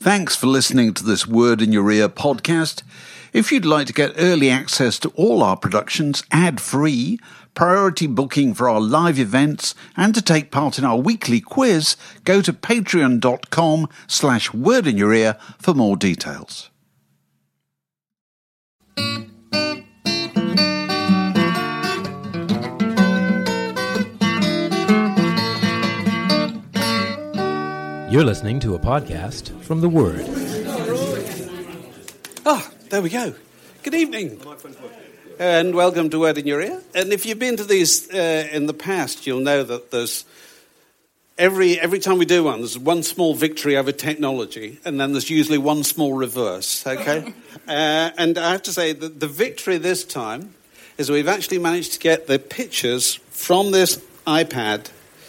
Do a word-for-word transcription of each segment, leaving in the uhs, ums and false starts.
Thanks for listening to this Word in Your Ear podcast. If you'd like to get early access to all our productions ad-free, priority booking for our live events, and to take part in our weekly quiz, go to patreon.com slash word in your ear for more details. You're listening to a podcast from The Word. Ah, there we go. Good evening. And welcome to Word in Your Ear. And if you've been to these uh, in the past, you'll know that there's every every time we do one, there's one small victory over technology, and then there's usually one small reverse, okay? uh, and I have to say that the victory this time is we've actually managed to get the pictures from this iPad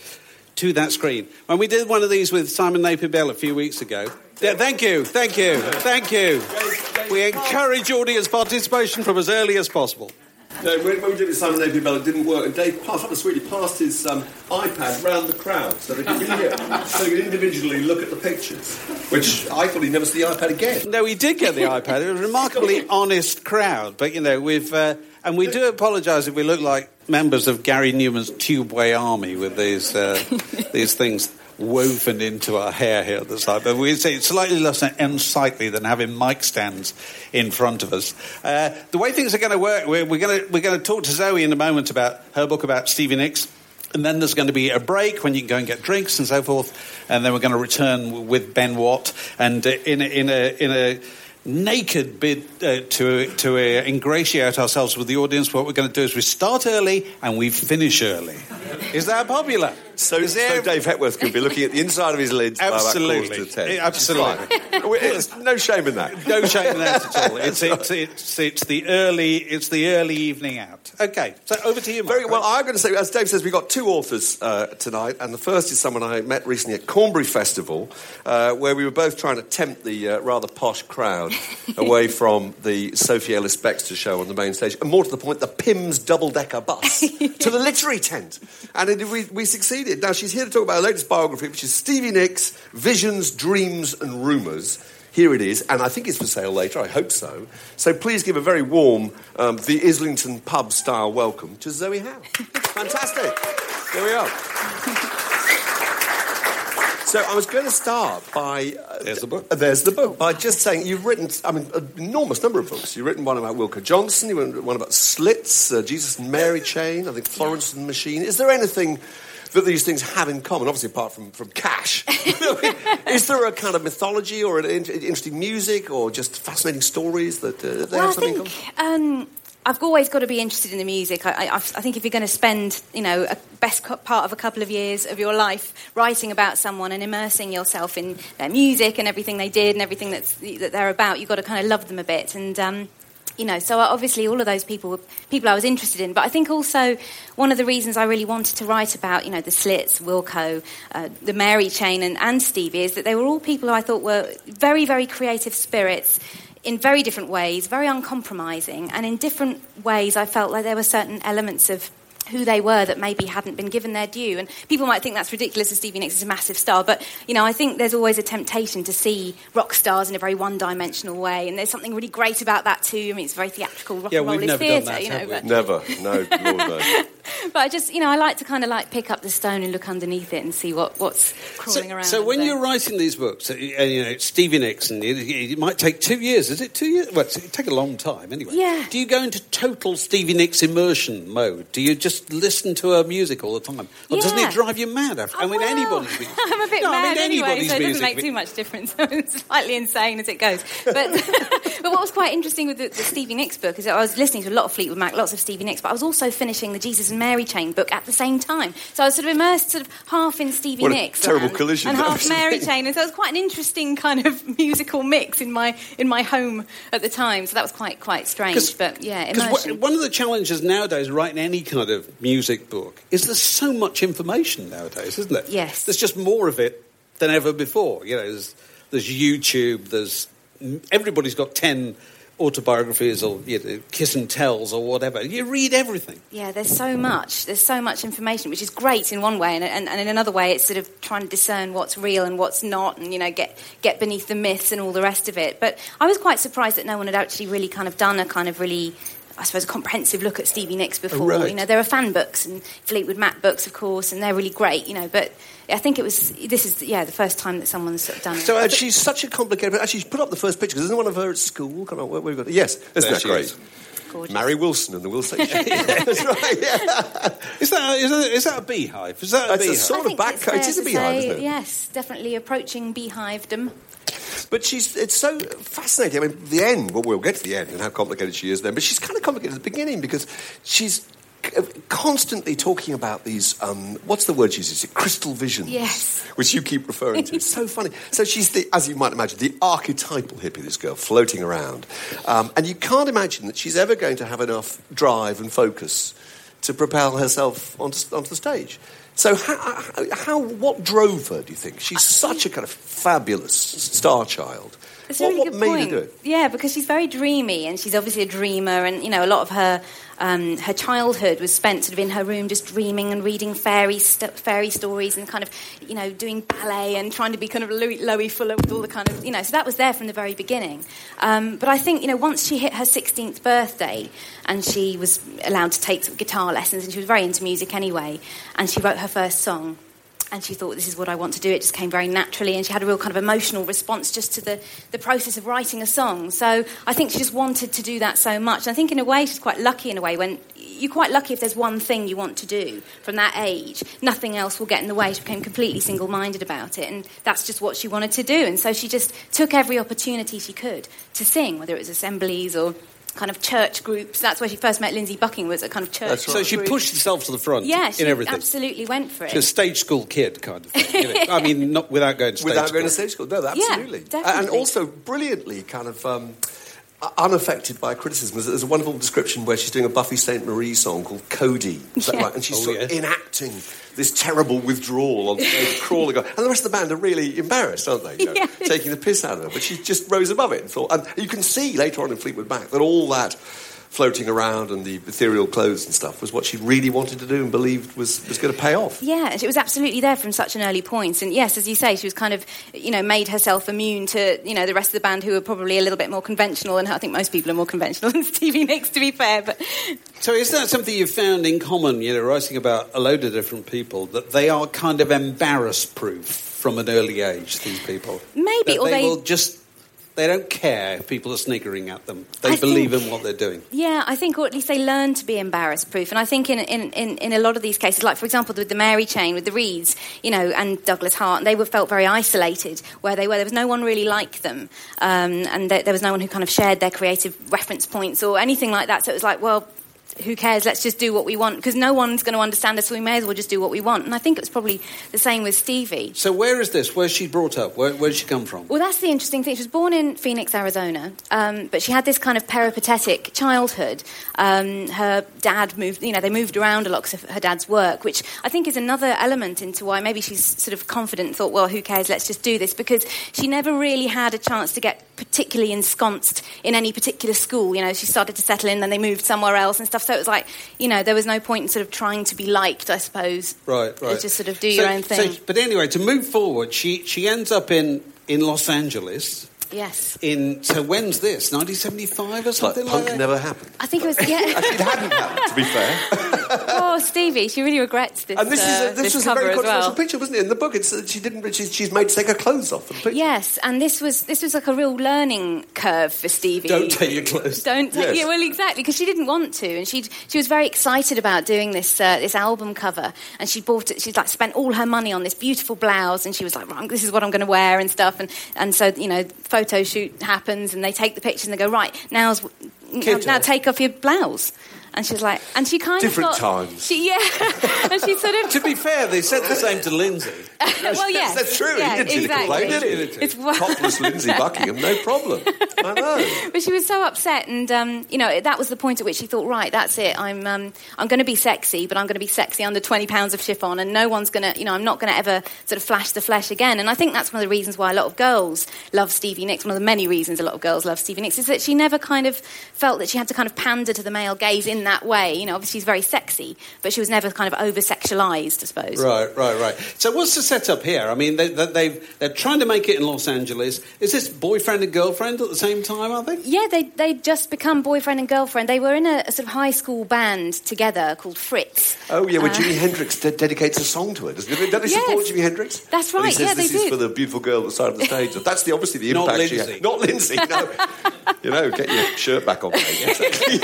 to that screen. When we did one of these with Simon Napier Bell a few weeks ago, yeah, thank you, thank you, thank you. We encourage audience participation from as early as possible. No, when, when we did it with Simon Napier Bell, it didn't work, and Dave passed up the sweetie passed his um, iPad round the crowd so they could really, so they could individually look at the pictures, which I thought he'd never see the iPad again. No, we did get the iPad. It was a remarkably honest crowd, but you know, we've uh, and we do apologise if we look like members of Gary Newman's Tubeway Army with these uh, these things woven into our hair here at the side. But we say it's slightly less unsightly than having mic stands in front of us. Uh, the way things are going to work, we're, we're going to we're going to talk to Zoe in a moment about her book about Stevie Nicks. And then there's going to be a break when you can go and get drinks and so forth. And then we're going to return with Ben Watt. And uh, in a, in a in a naked bid uh, to to uh, ingratiate ourselves with the audience, what we're going to do is we start early and we finish early. Is that popular? So, so there... Dave Hepworth could be looking at the inside of his lids by about quarter to ten. Absolutely. There's no shame in that. No shame in that at all. It's, it's, it's, it's, the early, it's the early evening out. Okay, so over to you, Mark. Very well, I'm going to say, as Dave says, we've got two authors uh, tonight, and the first is someone I met recently at Cornbury Festival, uh, where we were both trying to tempt the uh, rather posh crowd away from the Sophie Ellis-Bextor show on the main stage, and more to the point, the Pimm's double-decker bus to the literary tent. And it, we, we succeeded. Now, she's here to talk about her latest biography, which is Stevie Nicks, Visions, Dreams and Rumours. Here it is, and I think it's for sale later, I hope so. So please give a very warm, um, the Islington pub-style welcome to Zoe Howe. Fantastic. There we are. So I was going to start by... Uh, there's the book. Uh, there's the book. By just saying, you've written, I mean, an enormous number of books. You've written one about Wilko Johnson, you've written one about Slits, uh, Jesus and Mary Chain, I think Florence and the Machine. Is there anything that these things have in common, obviously apart from, from cash? Is there a kind of mythology or an in- interesting music or just fascinating stories that uh, they well, have something I think, in common? Um, I've always got to be interested in the music. I, I, I think if you're going to spend, you know, a best co- part of a couple of years of your life writing about someone and immersing yourself in their music and everything they did and everything that's, that they're about, you've got to kind of love them a bit. And, um, you know, so obviously all of those people were people I was interested in. But I think also one of the reasons I really wanted to write about, you know, the Slits, Wilko, uh, the Mary Chain and, and Stevie is that they were all people who I thought were very, very creative spirits in very different ways, very uncompromising, and in different ways I felt like there were certain elements of who they were that maybe hadn't been given their due. And people might think that's ridiculous as Stevie Nicks is a massive star, but, you know, I think there's always a temptation to see rock stars in a very one-dimensional way, and there's something really great about that too. I mean, it's very theatrical, rock yeah, and roll we've is never theatre, done that, you know. have we? But... Never, no, Lord, no. But I just, you know, I like to kind of like pick up the stone and look underneath it and see what, what's crawling so, around. So when there. you're writing these books, uh, you know, it's Stevie Nicks, and it, it might take two years. Is it two years? Well, it take a long time anyway. Yeah. Do you go into total Stevie Nicks immersion mode? Do you just listen to her music all the time, or yeah. doesn't it drive you mad? After, oh, I mean, well, anybody's music. I'm a bit no, mad I mean, anyway, so it doesn't music. make too much difference. It's slightly insane as it goes. But but what was quite interesting with the, the Stevie Nicks book is that I was listening to a lot of Fleetwood Mac, lots of Stevie Nicks, but I was also finishing the Jesus and Mary Chain book at the same time. So I was sort of immersed sort of half in Stevie what a Nicks terrible and, collision and half was. Mary Chain, and so it was quite an interesting kind of musical mix in my in my home at the time. So that was quite quite strange. But yeah, immersion. One of the challenges nowadays, writing any kind of music book, is there's so much information nowadays, isn't there? Yes. There's just more of it than ever before. You know, there's, there's YouTube. There's everybody's got ten autobiographies or you know, kiss and tells or whatever. You read everything. Yeah, there's so much. There's so much information, which is great in one way, and, and, and in another way, it's sort of trying to discern what's real and what's not, and you know, get get beneath the myths and all the rest of it. But I was quite surprised that no one had actually really kind of done a kind of really, I suppose, a comprehensive look at Stevie Nicks before. Oh, right. You know, there are fan books and Fleetwood Mac books, of course, and they're really great. You know, but I think it was this is yeah the first time that someone's sort of done it. So uh, she's such a complicated. Actually, she's put up the first picture because isn't one of her at school? Come on, where we've got it. Yes, isn't There that she great? is. Gorgeous. Mary Wilson and the Wilson. Yeah, that's right. Yeah. Is that is that, is that a beehive? Is that a It's a beehive? sort I of think back it's coat. fair It is a to beehive, say, isn't it? Yes, definitely approaching beehivedom. But she's it's so fascinating. I mean, the end. Well, we'll get to the end and how complicated she is then. But she's kind of complicated at the beginning because she's constantly talking about these. Um, what's the word she uses? Crystal visions. Yes. Which you keep referring to. It's so funny. So she's the, as you might imagine, the archetypal hippie. This girl floating around, um, and you can't imagine that she's ever going to have enough drive and focus to propel herself onto, onto the stage. So, how, how, how, what drove her, do you think? She's such a kind of fabulous star child. It's a what really what good made point. her do it? Yeah, because she's very dreamy, and she's obviously a dreamer, and you know, a lot of her um, her childhood was spent sort of in her room, just dreaming and reading fairy st- fairy stories, and kind of you know doing ballet and trying to be kind of Louis, Louis Fuller with all the kind of you know. So that was there from the very beginning. Um, but I think you know once she hit her sixteenth birthday, and she was allowed to take some guitar lessons, and she was very into music anyway, and she wrote her first song. And she thought, this is what I want to do. It just came very naturally. And she had a real kind of emotional response just to the, the process of writing a song. So I think she just wanted to do that so much. And I think in a way she's quite lucky in a way when you're quite lucky if there's one thing you want to do from that age. Nothing else will get in the way. She became completely single-minded about it. And that's just what she wanted to do. And so she just took every opportunity she could to sing, whether it was assemblies or kind of church groups. That's where she first met Lindsay Bucking, was a kind of church That's right. So she group. pushed herself to the front Yeah, in she everything. absolutely went for it. She's a stage school kid kind of thing. You know? I mean, not without going to stage Without school. going to stage school. No, absolutely. definitely. And also brilliantly kind of um, unaffected by criticism. There's, there's a wonderful description where she's doing a Buffy Sainte Marie song called Cody. Is that Yeah. right? And she's Oh, sort of yeah. enacting this terrible withdrawal on stage, crawling on. And the rest of the band are really embarrassed, aren't they? You know, Yes. taking the piss out of her. But she just rose above it and thought... And you can see later on in Fleetwood Mac that all that floating around and the ethereal clothes and stuff was what she really wanted to do and believed was, was going to pay off. Yeah, and she was absolutely there from such an early point. And yes, as you say, she was kind of, you know, made herself immune to, you know, the rest of the band who were probably a little bit more conventional. And I think most people are more conventional than Stevie Nicks, to be fair. But So is that something you've found in common, you know, writing about a load of different people, that they are kind of embarrass-proof from an early age, these people? Maybe, That or they they- will just... They don't care if people are sniggering at them. They I believe think- in what they're doing. yeah, I think, or at least they learn to be embarrass-proof. And I think in, in, in, in a lot of these cases, like, for example, with the Mary Chain, with the Reeds, you know, and Douglas Hart, they were felt very isolated where they were. There was no one really like them. Um, and there, there was no one who kind of shared their creative reference points or anything like that. So it was like, well... who cares, let's just do what we want, because no one's going to understand us, so we may as well just do what we want. And I think it was probably the same with Stevie. So where is this? Where's she brought up? Where, where did she come from? Well, that's the interesting thing. She was born in Phoenix, Arizona, um, but she had this kind of peripatetic childhood. Um, her dad moved, you know, they moved around a lot because of her dad's work, which I think is another element into why maybe she's sort of confident and thought, well, who cares, let's just do this, because she never really had a chance to get particularly ensconced in any particular school. You know, she started to settle in, then they moved somewhere else and stuff. So it was like, you know, there was no point in sort of trying to be liked, I suppose. Right, right. Just sort of do so, your own thing. So, but anyway, to move forward, she, she ends up in, in Los Angeles. Yes. In so when's this? nineteen seventy-five or something Like like, punk that? never happened. I think it was, yeah. Actually, it hadn't happened, to be fair. Oh, Stevie, she really regrets this, And this, uh, is a, this, this was a cover very as controversial well. picture, wasn't it? In the book, it's, uh, she didn't. She's, she's made to take her clothes off for the picture. Yes, and this was this was like a real learning curve for Stevie. Don't take your clothes. Don't take, Yes. yeah, well, exactly, because she didn't want to, and she she was very excited about doing this uh, this album cover, and she bought it. She'd like spent all her money on this beautiful blouse, and she was like, right, this is what I'm going to wear and stuff, and and so you know, photo shoot happens, and they take the pictures and they go, right, now's now, Kid now off. take off your blouse. And she was like, and she kind Different of got... times. She, yeah. And she sort of... To be fair, they said the same to Lindsay. well, yes. That's true. Yeah, he didn't exactly. complain, did he? It's well- Topless Lindsay Buckingham, no problem. I know. But she was so upset, and um, you know that was the point at which she thought, right, that's it. I'm um, I'm going to be sexy, but I'm going to be sexy under twenty pounds of chiffon, and no one's going to, you know, I'm not going to ever sort of flash the flesh again. And I think that's one of the reasons why a lot of girls love Stevie Nicks. One of the many reasons a lot of girls love Stevie Nicks is that she never kind of felt that she had to kind of pander to the male gaze in that way. You know, obviously she's very sexy, but she was never kind of over-sexualised, I suppose. Right, right, right. So what's the setup here? I mean, they, they, they've, they're trying to make it in Los Angeles. Is this boyfriend and girlfriend at the same time, I think? Yeah, they they'd just become boyfriend and girlfriend. They were in a, a sort of high school band together called Fritz. Oh, yeah, where Uh, Jimi Hendrix de- dedicates a song to it. Doesn't they, don't they Yes. support Jimi Hendrix? That's And right, he says, yeah, they this is do. for the beautiful girl at the side of the stage. That's the obviously the Not impact she Lindsay. had. Not Lindsay, no. You know, get your shirt back on, mate. Exactly.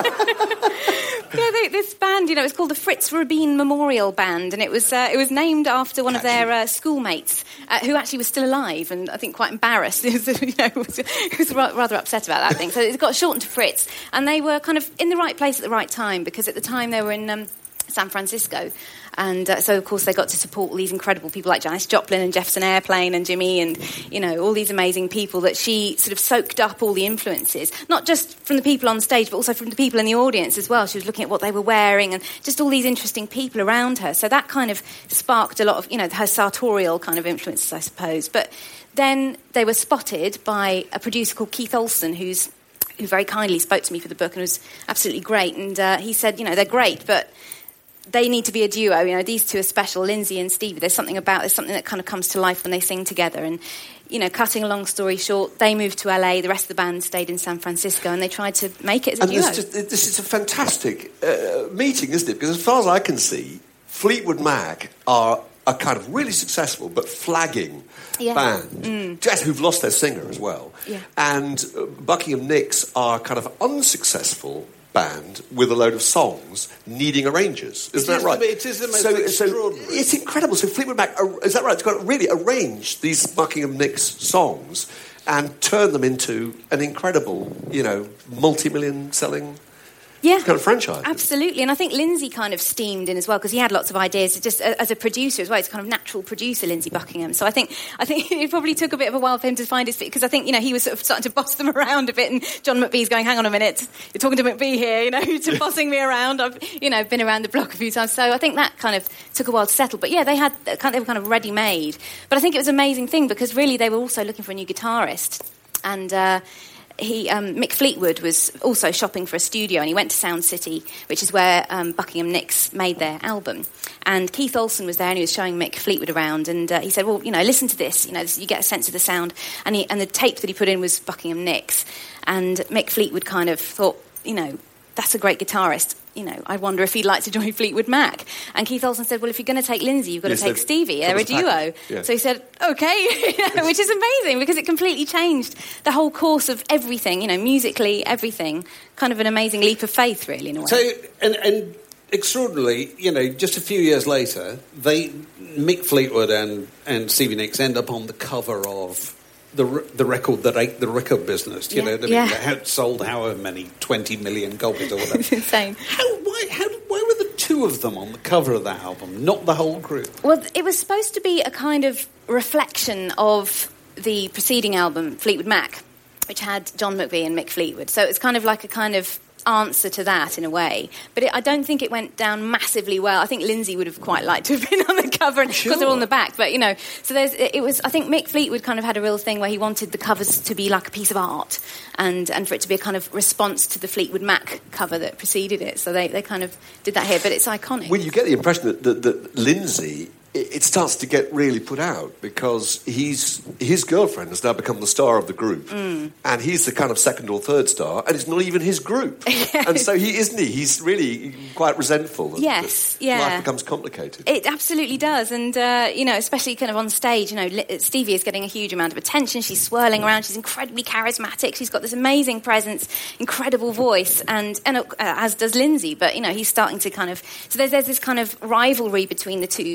Yeah, they, this band, you know, it's called the Fritz Rabin Memorial Band, and it was uh, it was named after one of their uh, schoolmates uh, who actually was still alive, and I think quite embarrassed. It was, you know, was, was rather upset about that thing. So it got shortened to Fritz, and they were kind of in the right place at the right time because at the time they were in um, San Francisco. And uh, so, of course, they got to support all these incredible people like Janis Joplin and Jefferson Airplane and Jimmy and, you know, all these amazing people that she sort of soaked up all the influences, not just from the people on stage, but also from the people in the audience as well. She was looking at what they were wearing and just all these interesting people around her. So that kind of sparked a lot of, you know, her sartorial kind of influences, I suppose. But then they were spotted by a producer called Keith Olsen, who's who very kindly spoke to me for the book and was absolutely great. And uh, he said, you know, they're great, but they need to be a duo. You know, these two are special, Lindsay and Stevie. There's something about, there's something that kind of comes to life when they sing together. And, you know, cutting a long story short, they moved to L A, the rest of the band stayed in San Francisco, and they tried to make it as a And duo. this, just, this is a fantastic uh, meeting, isn't it? Because as far as I can see, Fleetwood Mac are a kind of really successful but flagging Yeah. band, Mm. just who've lost their singer as well. Yeah. And uh, Buckingham Nicks are kind of unsuccessful band with a load of songs needing arrangers. Isn't It that is right? the- it is the most so, extraordinary. So it's incredible. So Fleetwood Mac, uh, is that right? It's got to really arrange these Buckingham Nicks songs and turn them into an incredible, you know, multi-million selling Yeah, kind of franchise. absolutely. And I think Lindsay kind of steamed in as well because he had lots of ideas. Just uh, as a producer as well, he's a kind of natural producer, Lindsay Buckingham. So I think I think it probably took a bit of a while for him to find his feet because I think you know he was sort of starting to boss them around a bit. And John McVie's going, "Hang on a minute, you're talking to McVie here, you know, you're bossing me around. I've you know been around the block a few times." So I think that kind of took a while to settle. But yeah, they had they were kind of ready made. But I think it was an amazing thing because really they were also looking for a new guitarist and. Uh, He, um, Mick Fleetwood was also shopping for a studio and he went to Sound City, which is where um, Buckingham Nicks made their album. And Keith Olsen was there and he was showing Mick Fleetwood around and uh, he said, well, you know, listen to this, you know, this, you get a sense of the sound. And, he, and the tape that he put in was Buckingham Nicks. And Mick Fleetwood kind of thought, you know, that's a great guitarist. You know, I wonder if he'd like to join Fleetwood Mac. And Keith Olsen said, well, if you're going to take Lindsay, you've got Yes, to take they've Stevie. got They're a this duo. package, yeah. So he said, okay, which is amazing because it completely changed the whole course of everything, you know, musically, everything. Kind of an amazing leap of faith, really, in a way. So, and, and extraordinarily, you know, just a few years later, they Mick Fleetwood and, and Stevie Nicks end up on the cover of the the record that ate the record business. You Yeah, know, that yeah. it had sold however many twenty million copies or whatever. It's insane. How, why, how, why were the two of them on the cover of that album, not the whole group? Well, it was supposed to be a kind of reflection of the preceding album, Fleetwood Mac, which had John McVie and Mick Fleetwood. So it's kind of like a kind of answer to that in a way. But it, I don't think it went down massively well. I think Lindsay would have quite liked to have been on the cover because Sure. they're all on the back. But, you know, so there's, it was, I think Mick Fleetwood kind of had a real thing where he wanted the covers to be like a piece of art and, and for it to be a kind of response to the Fleetwood Mac cover that preceded it. So they, they kind of did that here, but it's iconic. Well, you get the impression that, that, that Lindsay, it, it starts to get really put out because he's his girlfriend has now become the star of the group, Mm. and he's the kind of second or third star, and it's not even his group. And so he isn't he? He's really quite resentful. that- Yes, that yeah. Life becomes complicated. It absolutely does, and uh, you know, especially kind of on stage. You know, Li- Stevie is getting a huge amount of attention. She's swirling around. She's incredibly charismatic. She's got this amazing presence, incredible voice, and and uh, as does Lindsay. But you know, he's starting to kind of so there's there's this kind of rivalry between the two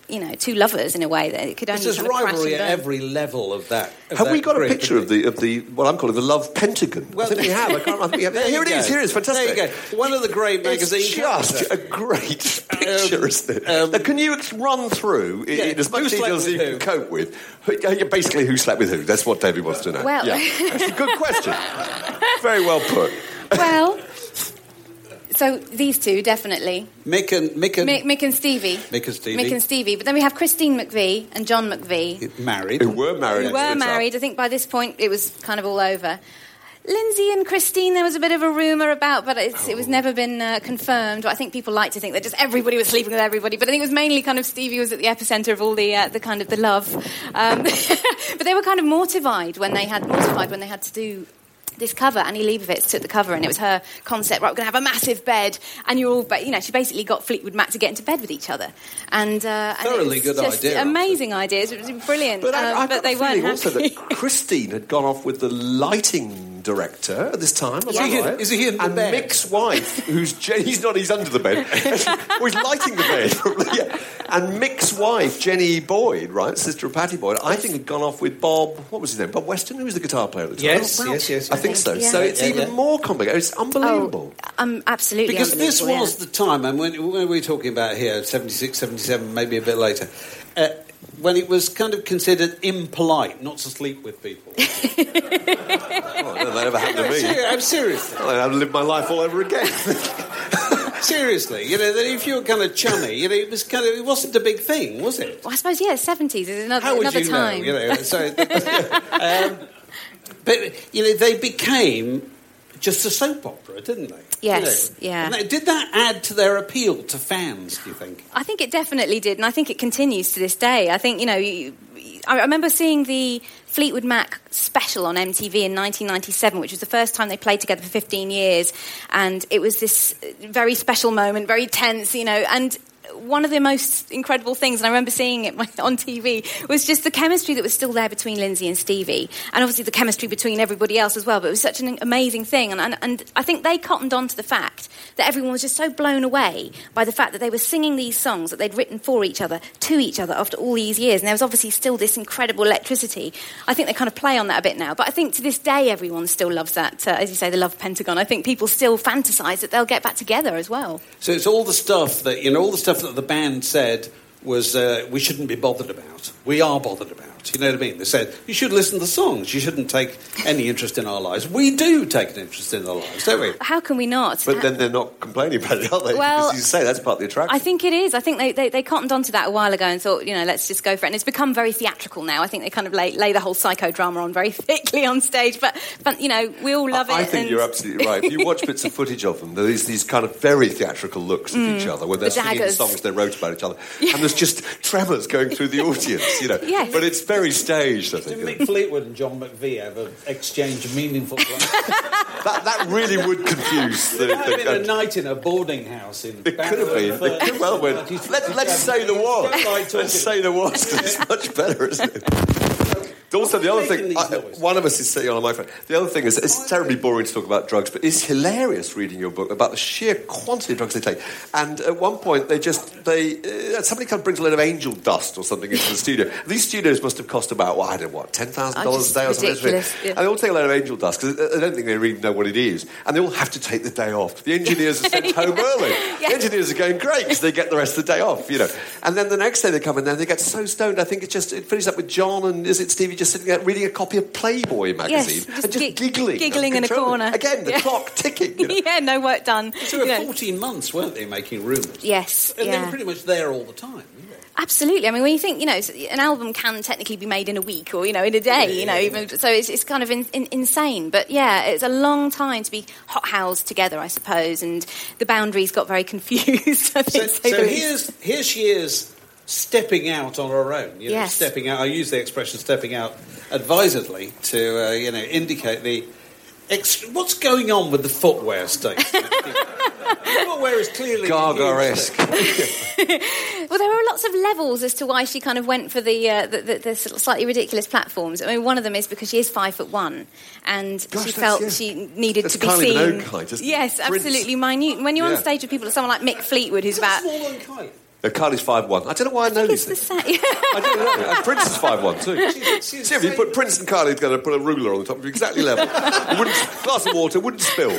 you know, two lovers in a way that it could only There's kind of crash rivalry and at burn. every level of that. Of Have that we got a group, picture of the of the what I'm calling the love pentagon? Well, I think we have. I can't. I think we have. There Here you it is. go. Here it is. Fantastic. There you go. One of the great magazine It's just a great picture, Um, isn't it? um, now, can you ex- run through in, Yeah, in as much who slept detail as with you who? can cope with? who- uh, Basically, who slept with who? That's what David wants to know. Well- yeah, that's a good question. Very well put. Well, so these two, definitely. Mick and Mick and Mick, Mick and Stevie. Mick and Stevie. Mick and Stevie. But then we have Christine McVie and John McVie, married. Who were married? who actually, were at the time. married. I think by this point it was kind of all over. Lindsay and Christine, there was a bit of a rumour about, but it's, it was never been uh, confirmed. I think people like to think that just everybody was sleeping with everybody, but I think it was mainly kind of Stevie was at the epicentre of all the uh, the kind of the love. Um, but they were kind of mortified when they had mortified when they had to do this cover. Annie Leibovitz took the cover, and it was her concept. Right, we're going to have a massive bed, and you're all, ba- you know, she basically got Fleetwood Mac to get into bed with each other, and, uh, and Thoroughly it was good just idea, amazing ideas. It was brilliant, But, I, um, I've but got they a weren't feeling also happy. that Christine had gone off with the lighting director at this time. Is, Yeah. that Is he- right? is he in the and bed? Mick's wife, who's Jen- he's not. He's under the bed. oh, he's lighting the bed. Probably, yeah. And Mick's wife, Jenny Boyd, right, sister of Pattie Boyd, I think had gone off with Bob. What was his name? Bob Weston, who was the guitar player at the time. Yes, Oh, wow. yes, yes, I yes. think so. Yeah. So it's Yeah, even yeah. more complicated. It's unbelievable. Oh, um, absolutely. Because this unbelievable, was yeah. the time, and when, when we're talking about here, seventy-six, seventy-seven, maybe a bit later, uh, when it was kind of considered impolite not to sleep with people. Oh, I don't know, that ever happened to me. Ser- I'm seriously. I have to live my life all over again. Seriously, you know, that if you were kind of chummy, you know, it was kind of, it wasn't a big thing, was it? Well, I suppose, yeah, seventies is another, How would another you time. know? You know, so, um, but you know, they became just a soap opera, didn't they? Yes, You know? yeah. And that- did that add to their appeal to fans? Do you think? I think it definitely did, and I think it continues to this day. I think, you know, you, I remember seeing the Fleetwood Mac special on M T V in nineteen ninety-seven, which was the first time they played together for fifteen years, and it was this very special moment, very tense, you know, and one of the most incredible things, and I remember seeing it on T V, was just the chemistry that was still there between Lindsay and Stevie, and obviously the chemistry between everybody else as well, but it was such an amazing thing, and, and, and I think they cottoned on to the fact that everyone was just so blown away by the fact that they were singing these songs that they'd written for each other, to each other after all these years, and there was obviously still this incredible electricity. I think they kind of play on that a bit now, but I think to this day everyone still loves that, uh, as you say, the love pentagon. I think people still fantasise that they'll get back together as well. So it's all the stuff that, you know, all the stuff that the band said was uh, we shouldn't be bothered about. We are bothered about. You know what I mean? They said, you should listen to the songs. You shouldn't take any interest in our lives. We do take an interest in their lives, don't we? How can we not? But then they're not complaining about it, are they? Well, because you say that's part of the attraction. I think it is. I think they, they, they cottoned onto that a while ago and thought, you know, let's just go for it. And it's become very theatrical now. I think they kind of lay, lay the whole psychodrama on very thickly on stage. But, but you know, we all love I, it. I think and you're absolutely right. If you watch bits of footage of them, there's these kind of very theatrical looks at each other where they're The singing daggers. songs they wrote about each other. And there's just tremors going through the audience, you know. Yes. But it's very staged, I think. Did Mick Fleetwood and John McVie ever exchange meaningful glances? That, that really would confuse the... There might have the- been a night in a boarding house in... it could have been. It could well have been. Let, let's say there was. Let's say there was, because it's much better, isn't it? Also, the other thing, I, one of us is sitting on a microphone. The other thing is, it's terribly boring to talk about drugs, but it's hilarious reading your book about the sheer quantity of drugs they take. And at one point, they just, they, uh, somebody kind of brings a load of angel dust or something into the studio. These studios must have cost about, well, I don't know what, ten thousand dollars a day or something. ridiculous, yeah. And they all take a load of angel dust, because I don't think they really know what it is. And they all have to take the day off. The engineers are sent home early. Yeah. The engineers are going great, because they get the rest of the day off, you know. And then the next day they come in there, and they get so stoned, I think it just, it finishes up with John and, is it Stevie, just sitting there reading a copy of Playboy magazine, Yes, just and just gi- giggling, giggling in a uncontrollably. corner. Again, the Yeah. clock ticking. You know. yeah, no work done. So You were know. fourteen months, weren't they, making rumours? Yes, And they yeah. were pretty much there all the time, weren't they? Absolutely. I mean, when you think, you know, an album can technically be made in a week or, you know, in a day, you know, even so it's, it's kind of in, in, insane. But, yeah, it's a long time to be hothoused together, I suppose, and the boundaries got very confused, I So, think, to say so the least. here's, here she is stepping out on her own. You know, Yes. stepping out. I use the expression stepping out advisedly to, uh, you know, indicate the... Ex- what's going on with the footwear state? The footwear is clearly... Gaga-esque. Well, there are lots of levels as to why she kind of went for the, uh, the, the, the sort of slightly ridiculous platforms. I mean, one of them is because she is five foot one, and Gosh, she that's- felt yeah. she needed That's to be Kylie seen. Minogue height, isn't it? Yes, Prince. absolutely minute. When you're Yeah. on stage with people like someone like Mick Fleetwood, who's It's a about small and kite. Uh, Kylie's five one. I don't know why I, I know these it's things. The same. I don't know. And Prince is five one too. She's, she's See, if you put Prince and Kylie together, put a ruler on the top, exactly level. It wouldn't, glass of water wouldn't spill.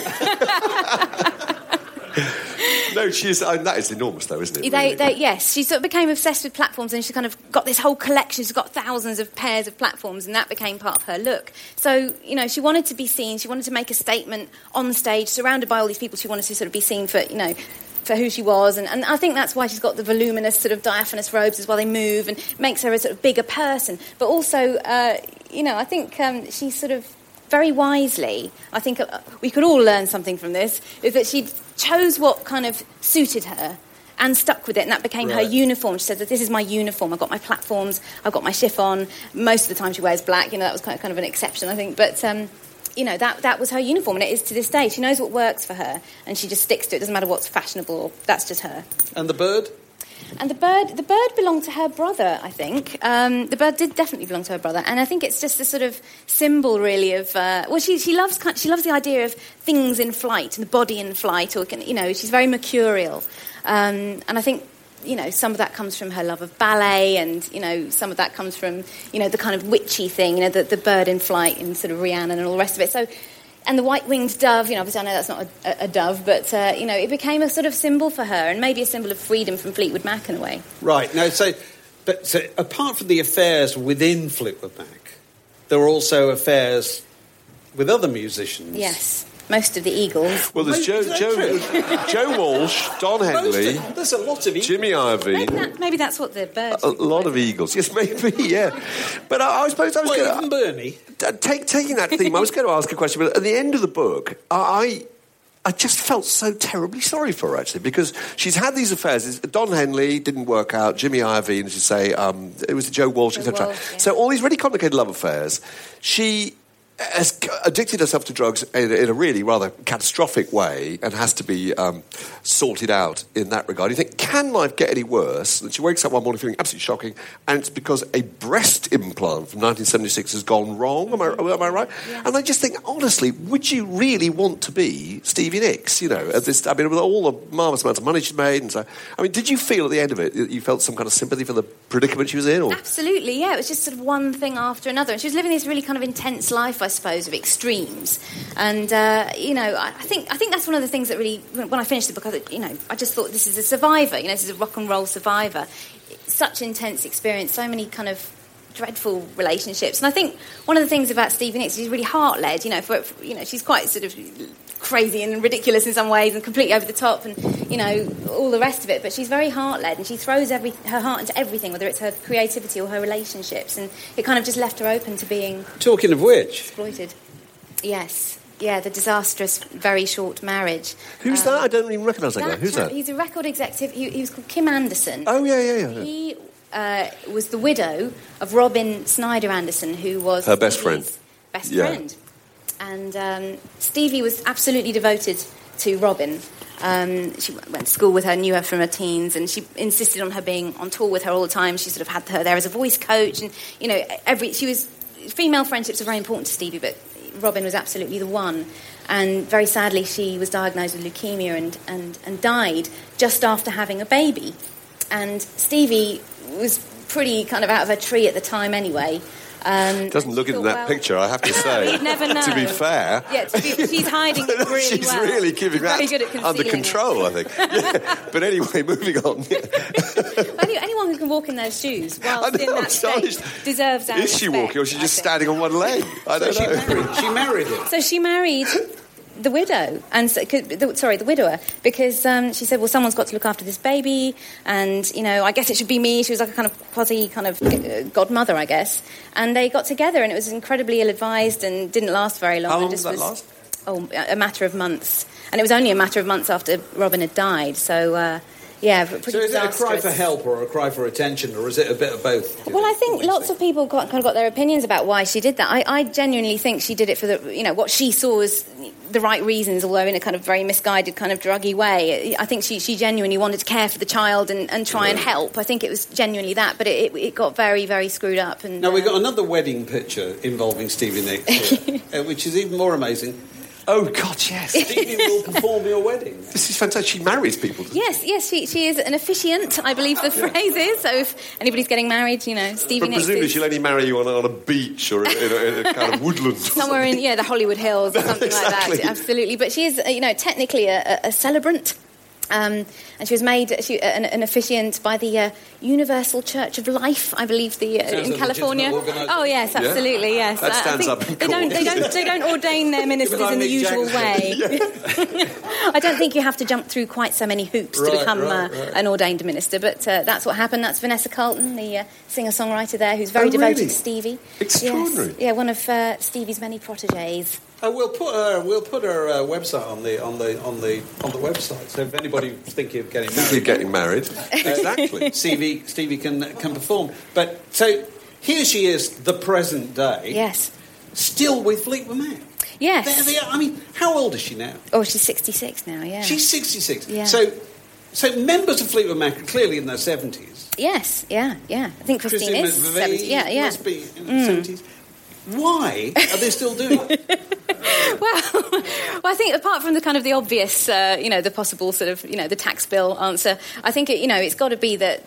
No, she's. I mean, that is enormous, though, isn't it? They, Really? they, yes, she sort of became obsessed with platforms, and she kind of got this whole collection. She's got thousands of pairs of platforms, and that became part of her look. So, you know, she wanted to be seen. She wanted to make a statement on stage, surrounded by all these people. She wanted to sort of be seen for, you know, for who she was, and, and I think that's why she's got the voluminous sort of diaphanous robes as well. They move and makes her a sort of bigger person. But also, uh, you know, I think um, she's sort of very wisely, I think uh, we could all learn something from this, is that she chose what kind of suited her and stuck with it, and that became right. her uniform. She said that this is my uniform. I've got my platforms, I've got my chiffon. Most of the time she wears black, you know, that was kind of, kind of an exception, I think. But, um, you know, that, that was her uniform, and it is to this day. She knows what works for her, and she just sticks to it. It doesn't matter what's fashionable, that's just her. And the bird? And the bird, the bird belonged to her brother, I think. Um, the bird did definitely belong to her brother, and I think it's just a sort of symbol, really, of. Uh, well, she she loves she loves the idea of things in flight and the body in flight, or you know, she's very mercurial, um, and I think you know some of that comes from her love of ballet, and you know some of that comes from you know the kind of witchy thing, you know, the, the bird in flight and sort of Rhiannon and all the rest of it. So. And the white-winged dove, you know, obviously I know that's not a, a dove, but, uh, you know, it became a sort of symbol for her, and maybe a symbol of freedom from Fleetwood Mac in a way. Right. Now, so, but, so apart from the affairs within Fleetwood Mac, there were also affairs with other musicians. Yes. Most of the Eagles. Well, there's Joe, Joe, Joe Walsh, Don Henley, Of, there's a lot of Eagles. Jimmy Iovine. Maybe, that, maybe that's what the birds... A lot of Eagles. Yes, maybe, yeah. But I, I suppose I was Well, going even Bernie. to... Take, taking that theme, I was going to ask a question, but at the end of the book, I... I just felt so terribly sorry for her, actually, because she's had these affairs. Don Henley didn't work out, Jimmy Iovine, as you say, um, it was Joe Walsh, et cetera. Walsh, yeah. So all these really complicated love affairs. She has addicted herself to drugs in, in a really rather catastrophic way and has to be um, sorted out in that regard. You think, can life get any worse? And she wakes up one morning feeling absolutely shocking, and it's because a breast implant from nineteen seventy-six has gone wrong. Am I, am I right? Yeah. And I just think, honestly, would you really want to be Stevie Nicks? You know, at this, I mean, with all the marvellous amounts of money she'd made, and so. I mean, did you feel at the end of it that you felt some kind of sympathy for the predicament she was in? Or? Absolutely, yeah. It was just sort of one thing after another. And she was living this really kind of intense life, I suppose, of extremes. And, uh, you know, I think I think that's one of the things that really, when I finished the book, I thought, you know, I just thought this is a survivor, you know, this is a rock and roll survivor. Such intense experience, so many kind of dreadful relationships. And I think one of the things about Stevie Nicks is she's really heart-led, you know, for, for, you know, she's quite sort of crazy and ridiculous in some ways and completely over the top and, you know, all the rest of it, but she's very heart-led and she throws every, her heart into everything, whether it's her creativity or her relationships, and it kind of just left her open to being Talking of which... exploited. Yes. Yeah, the disastrous, very short marriage. Who's Um, that? I don't even recognise that, guy. that Who's chap, that? He's a record executive. He, he was called Kim Anderson. Oh, yeah, yeah, yeah. He uh, was the widow of Robin Snyder Anderson, who was Her best Stevie's friend. Best Yeah. friend. And um, Stevie was absolutely devoted to Robin. Um, she went to school with her, knew her from her teens, and she insisted on her being on tour with her all the time. She sort of had her there as a voice coach, and you know, every she was female friendships are very important to Stevie, but Robin was absolutely the one. And very sadly, she was diagnosed with leukemia and, and, and died just after having a baby. And Stevie was pretty kind of out of her tree at the time anyway. Um, Doesn't look it in thought, that well, picture, I have to say. You'd never know. To be fair. Yeah, to be, she's hiding it really She's well. really keeping Very that good at under concealing control, I think. Yeah. But anyway, moving on. Any, anyone who can walk in those shoes I whilst know, in I'm that state astonished. deserves our Is she respect, walking or is she I just think. standing on one leg? I don't She know. married, she married him. So she married the widow, and so, 'cause- the, sorry, the widower, because um, she said, well, someone's got to look after this baby, and, you know, I guess it should be me. She was like a kind of quasi kind of uh, godmother, I guess. And they got together, and it was incredibly ill-advised and didn't last very long. How It long just did that was, last? Oh, a matter of months. And it was only a matter of months after Robin had died, so... Uh, Yeah, pretty So is it a cry disastrous. for help or a cry for attention, or is it a bit of both? Well, I think lots of people got, kind of got their opinions about why she did that. I, I genuinely think she did it for the, you know, what she saw as the right reasons, although in a kind of very misguided, kind of druggy way. I think she, she genuinely wanted to care for the child and, and try and help. I think it was genuinely that, but it, it got very, very screwed up. And Now, we've uh, got another wedding picture involving Stevie Nicks here, uh, which is even more amazing. Oh, God, yes. Stevie will perform your wedding. This is fantastic. She marries people, doesn't Yes, yes, she, she is an officiant, I believe the phrase is. So if anybody's getting married, you know, Stevie But next presumably is she'll only marry you on a, on a beach or in a, in a kind of woodland. Or somewhere something. in, yeah, the Hollywood Hills or something Exactly. like that. Absolutely. But she is, uh, you know, technically a, a, a celebrant. Um, and she was made she, an, an officiant by the uh, Universal Church of Life, I believe, the uh, Sounds in a California. legitimate organisation. Oh yes, absolutely, Yeah. yes. That Uh, I stands think up in they don't, court. they don't, they don't ordain their ministers like in the Mick usual Jagger. way. I don't think you have to jump through quite so many hoops Right, to become right, uh, right. an ordained minister. But uh, that's what happened. That's Vanessa Carlton, the uh, singer-songwriter there, who's very Oh, devoted really? to Stevie. Extraordinary. Yes. Yeah, one of uh, Stevie's many protégés. Uh, we'll put her. We'll put her uh, website on the on the on the on the website. So if anybody's thinking of getting You're married, getting married. Exactly. Stevie Stevie can can perform. But so here she is, the present day, Yes. still with Fleetwood Mac. Yes. There they are. I mean, how old is she now? Oh, she's sixty-six now, yeah. She's sixty-six. Yeah. So, so members of Fleetwood Mac are clearly in their seventies. Yes, yeah, yeah. I think Christine is Presumably seventy. Yeah, yeah. Must be in the seventies. Why are they still doing it? Well, well, I think apart from the kind of the obvious, uh, you know, the possible sort of, you know, the tax bill answer, I think, it, you know, it's got to be that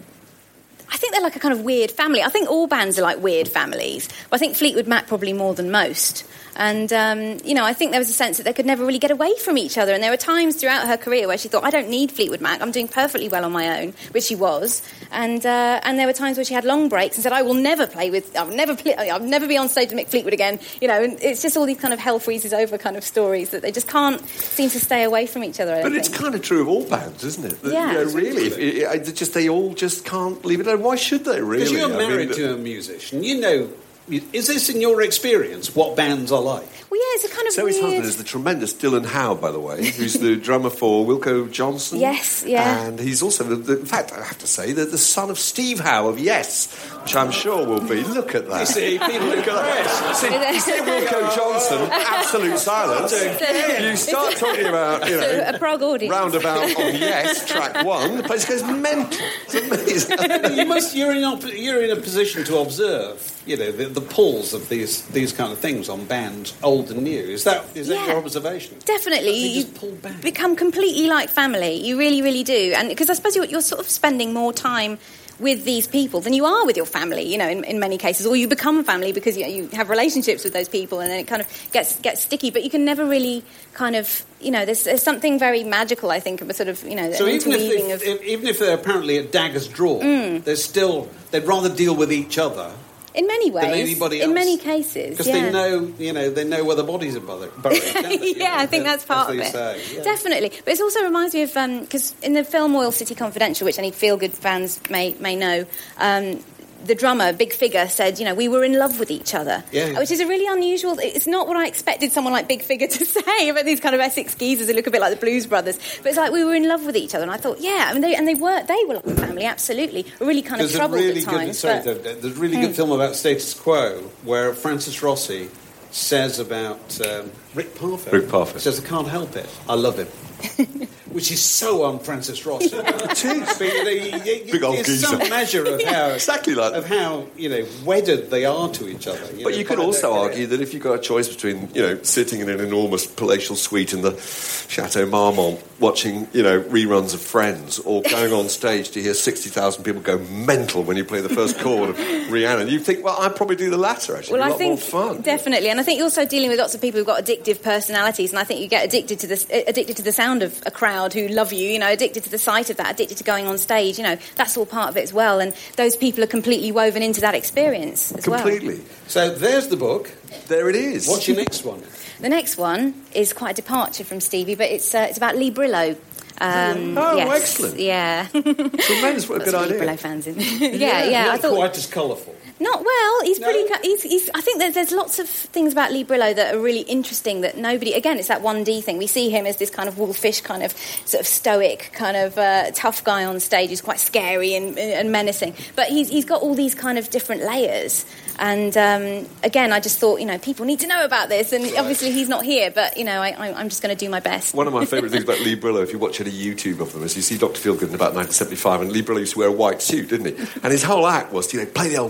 I think they're like a kind of weird family. I think all bands are like weird families. But I think Fleetwood Mac probably more than most. And, um, you know, I think there was a sense that they could never really get away from each other. And there were times throughout her career where she thought, I don't need Fleetwood Mac. I'm doing perfectly well on my own, which she was. And uh, and there were times where she had long breaks and said, I will never play with, I'll never play, I'll never be on stage with Mick Fleetwood again. You know, and it's just all these kind of hell freezes over kind of stories that they just can't seem to stay away from each other. I But don't it's think. kind of true of all bands, isn't it? That, Yeah. You know, really, if, it, it, just they all just can't leave it alone. Why should they? Really? Because you're I mean, married the- to a musician. You know, is this in your experience what bands are like? Well, yeah, it's a kind of Zoe's weird... husband is the tremendous Dylan Howe, by the way, who's the drummer for Wilco Johnson. Yes, yeah. And he's also, the, the, in fact, I have to say, the, the son of Steve Howe of Yes, which I'm sure will be. Look at that. You see, people Look at that. See, you see Wilco Johnson, absolute silence. You start talking about, you know, a prog audience. roundabout on Yes, track one, the place goes mental. It's amazing. you must. You're in. Op- you're in a position to observe. You know the, the pulls of these these kind of things on bands, old and new. Is that is that Yeah. your observation? Definitely, They you just pull back. become completely like family. You really, really do, and because I suppose you're, you're sort of spending more time with these people than you are with your family. You know, in, in many cases, or you become family because you, you have relationships with those people, and then it kind of gets gets sticky. But you can never really kind of, you know, there's, there's something very magical, I think, of a sort of, you know, So an even if, interweaving they, of. if even if they're apparently at daggers drawn, Mm. they're still they'd rather deal with each other In many ways, than anybody else. in many cases, because yeah. they know you know they know where the bodies are buried. don't they? You yeah, know, I think that's part as of they it. say, yeah. Definitely. But it also reminds me of, because in the film Oil City Confidential, which any feel-good fans may may know, um, the drummer, Big Figure, said, you know, we were in love with each other. Yeah. Which is a really unusual, it's not what I expected someone like Big Figure to say about these kind of Essex geezers who look a bit like the Blues Brothers. But it's like we were in love with each other. And I thought, yeah, I mean, they, and they were, they were like a family, absolutely. Really kind of There's a troubled really at times. good, sorry, but- there- there's a really good Hmm. film about Status Quo where Francis Rossi says about um, Rick Parfitt. Rick Parfitt. Says, I can't help it. I love him. Which is so un-Francis Rossi. But, you know, you- you- Big old there's some geezer. measure of how Exactly like of how you know wedded they are to each other. You But know, you could by also their argue that if you've got a choice between, you know, sitting in an enormous palatial suite in the Chateau Marmont watching, you know, reruns of Friends, or going on stage to hear sixty thousand people go mental when you play the first chord of Rihanna, you think, well, I'd probably do the latter, actually. Well, It'd I be a lot think more fun. definitely, and I think you're also dealing with lots of people who've got addictive personalities, and I think you get addicted to this, addicted to the sound of a crowd who love you. You know, addicted to the sight of that, addicted to going on stage. You know, that's all part of it as well, and those people are completely woven into that experience as well. Completely. So there's the book. There it is. What's your next one? The next one is quite a departure from Stevie, but it's uh, it's about Lee Brillo. Um, Oh, yes, excellent. Yeah. Tremendous, what a good Lots of Lee idea. Brillo fans in. yeah, yeah. I Not thought quite as colourful. Not well. He's No? pretty. He's, he's, I think there's, there's lots of things about Lee Brillo that are really interesting that nobody. Again, it's that one D thing. We see him as this kind of wolfish, kind of sort of stoic, kind of uh, tough guy on stage who's quite scary and, and menacing. But he's he's got all these kind of different layers. And um, again, I just thought, you know, people need to know about this. And obviously, he's not here. But you know, I, I, I'm just going to do my best. One of my favourite things about Lee Brillo, if you watch any YouTube of them, is you see Doctor Feelgood in about nineteen seventy-five, and Lee Brillo used to wear a white suit, didn't he? And his whole act was, you know, play the old uh,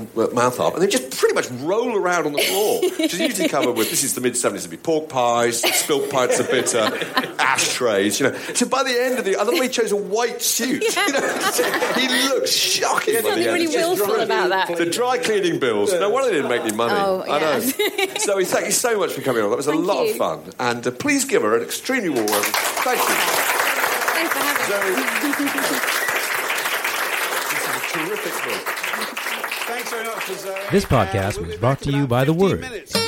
mouth up, and then just pretty much roll around on the floor. She's usually covered with, this is the mid-seventies, it'd be pork pies, spilt pints of bitter, ashtrays, you know. So by the end of the... I thought he chose a white suit. Yeah. You know, he looked shocking by the Something end. really willful about that. The dry cleaning bills. No wonder they didn't make any money. Oh, I know. yeah. So we thank you so much for coming on. That was a Thank lot you. of fun. And uh, please give her an extremely warm welcome. Thank you. Thanks for having Zoe. me. This is a terrific book. Thanks very much for Zoe. This podcast Uh, we'll was be brought back to in you about by The fifteen Word. minutes.